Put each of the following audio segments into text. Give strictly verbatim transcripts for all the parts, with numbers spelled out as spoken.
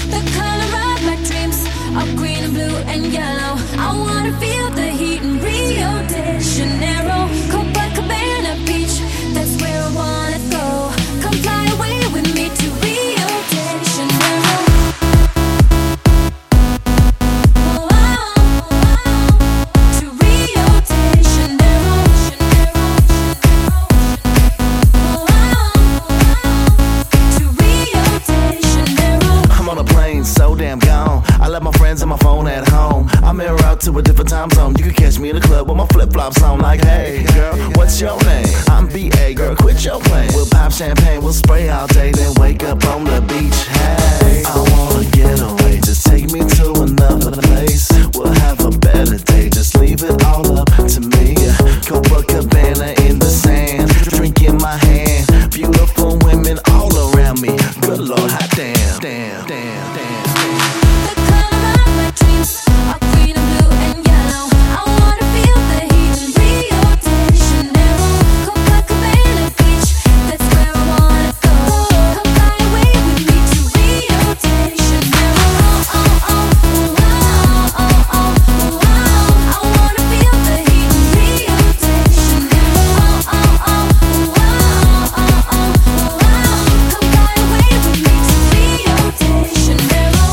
The color of my dreams are green and blue and yellow. I wanna feel the heat in Rio de Janeiro, Copacabana Beach, that's where I wanna go. Come fly away with me to Rio de Janeiro. Oh, oh, oh, to Rio de Janeiro. Oh, oh, to Rio de Janeiro. I'm on a plane, so damn gone. I left my friends and my phone at home. I'm en route to a different time zone. You can catch me in the club with my flip-flops on. Like, hey, girl, what's your name? I'm B A, girl, quit your playing. We'll pop champagne, we'll spray all day, then wake up on the beach. Hey, I wanna get away, just take me to another place. We'll have a better day, just leave it all up to me. Copacabana in the sand, drink in my hand, beautiful women all around me. Good Lord, hot damn, damn, damn, damn. The color of my dreams are green and blue and yellow. I wanna feel the heat in Rio de Janeiro, Copacabana Beach, that's where I wanna go. Come fly away with me to Rio de Janeiro. Oh, oh, oh, oh, oh, oh, oh, oh. I wanna feel the heat in Rio de Janeiro. Oh, oh, oh, oh, oh, oh, oh, oh. Come fly away with me to Rio de Janeiro.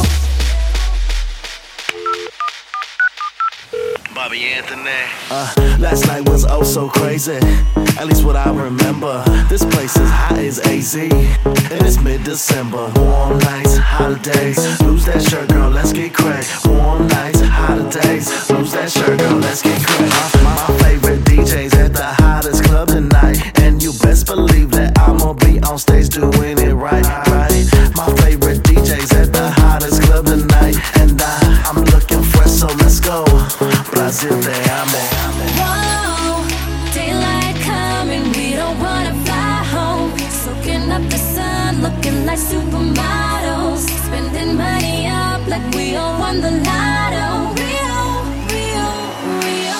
Bobby Anthony. Uh, last night was oh so crazy. At least what I remember. This place is hot as A Z, and it's mid-December. Warm nights, hotter days. Lose that shirt, girl, let's get cracked. Warm nights, hotter days. Lose that shirt, girl, let's get cracked. My, my favorite D Js at the hottest club tonight, and you best believe that I'ma be on stage doing it right, right. My favorite D Js at the hottest club tonight, and I, I'm looking fresh, so let's go. Brazil, te amo. Whoa, daylight coming, we don't wanna fly home. Soaking up the sun, looking like supermodels. Spending money up like we all won the lotto. Rio, Rio, Rio.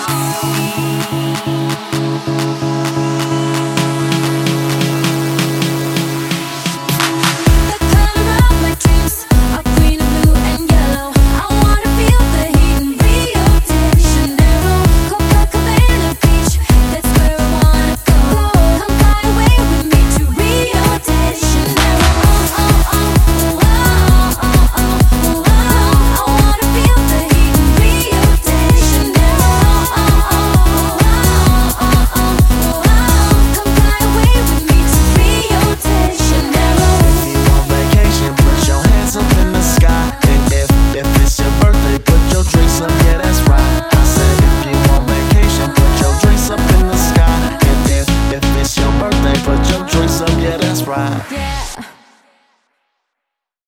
The color of my dreams are green and blue and yellow. I wanna feel the heat in Rio de Janeiro, Copacabana Beach, that's where I wanna go. Come fly away with me to Rio de Janeiro. Oh, oh, oh, oh, oh, oh, oh. I wanna feel the heat in Rio de Janeiro. Oh, oh, oh, oh, oh, oh. Come fly away with me to Rio de Janeiro. If you on vacation, put your hands up in the sky. And if, if it's your birthday, put your drinks up, yeah, that's right. I said if you on vacation, put your drinks up in the sky. And if, if it's your birthday, put your drinks up, yeah, that's right. Yeah.